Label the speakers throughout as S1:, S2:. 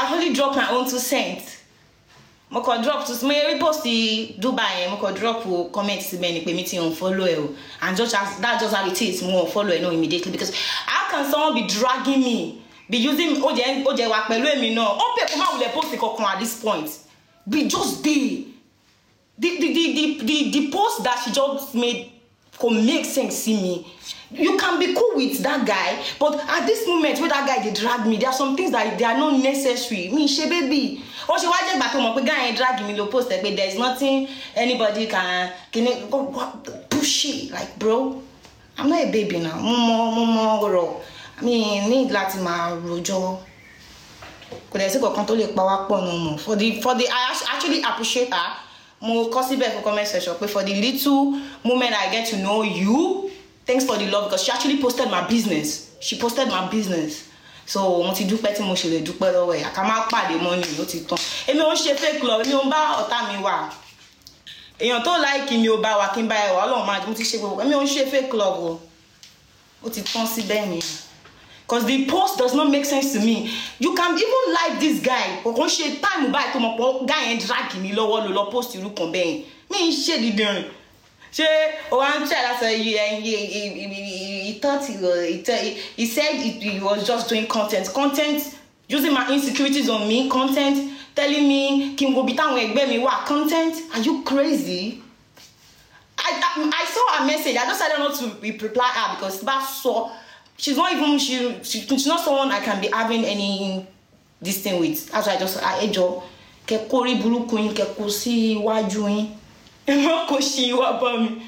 S1: I only drop my own 2 cents. Mo ko drop to me post Dubai, mo ko drop comment síbẹ̀ ni pé mi ti unfollow ẹ o, and just as that just how it is, mo unfollow ẹ no immediately, because how can someone be dragging me, be using o je wa pẹ̀lú èmi náà, ó pé kó má wulẹ̀ post kankan at this point, be just the post that she just made could make sense to me. You can be cool with that guy, but at this moment where that guy they drag me, there are some things that they are not necessary. Me, she baby. Or she watch back home, guy drag me, post like there is nothing anybody can push it. Like, bro, I'm not a baby now. More. I mean, need Latin ma rojo. Could I say go control the power no more? For the I actually appreciate her. Mo back for comment section. But for the little moment I get to know you, thanks for the love, because she actually posted my business. She posted my business. So mo ti dúpẹ́ tí mo ṣe lè dúpẹ́ lọ́wọ́ ẹ̀. Ká má pàdé money ó ti tán. Èmi ò ń ṣe fake love, èmi ò ń bá ọ̀tá mi wà. Èèyàn tó like mi ò bá wa kí n bá ẹ wà, Ọlọ́run máa mo ti ṣe gbogbo. Èmi ò ń ṣe fake love o. Ó ti tán síbẹ̀ ni. Because the post does not make sense to me. You can even like this guy. Kò kàn ṣe time báyìí tó mọ̀ pé guy yẹn drag mi lọ́wọ́ lọ post irú kan bẹ́ẹ̀. Mi ń ṣe dídán. He thought he said he was just doing content, using my insecurities on me, content, telling me Kim go bitan we egbe mi wa content. Are you crazy? I saw her message. I just decided not to reply her because that's so she's not not someone I can be having any this thing with. That's why I ejo ke kori buruku yin ke ko si iwájú yin. Emo ko si wa ba mi.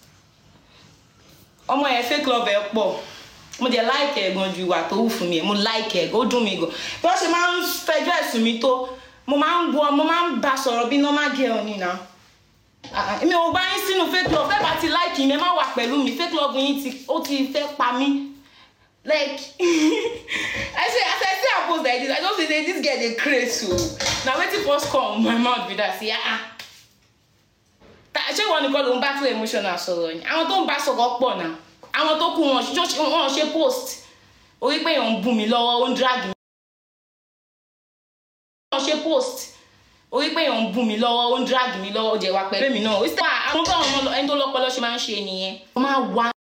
S1: Ọmọ ẹ fake love ẹ pọ̀. Mo dey like ẹ gan ju wa tó wù fún mi. Mo like ẹ, go dùn mí gan. Bí ó ṣe máa ń fẹjọ́ ẹ̀sùn mi tó, mo máa ń bá sọ̀rọ̀ bí normal girl ni na. Èmi ò bá yín sínú fake love. Fẹ́ bá ti like mi, ẹ má wà pẹ̀lú mi. Fake love yín ti fẹ́ pa mí. Like I post like this, I just say this girl dey crazy o. Na wetin first come my mouth be that say ṣé wọ́n nìkan ló ń bá tó emotional sọ̀rọ̀ ni? Àwọn tó ń bá sọ̀rọ̀ pọ̀ náà. Àwọn tó kù wọn ṣe post. Orí pé èèyàn ń bú mi lọ́wọ́, ó ń drag mi. Wọ́n ṣe post. Orí pé èèyàn ń bú mi lọ́wọ́, ó ń drag mi lọ́wọ́, ó jẹ́ wá pẹ̀lú èmi náà. Àwọn tó ẹni tó lọ́pọlọ ṣe máa ń ṣe nìyẹn. Wọ́n máa wá.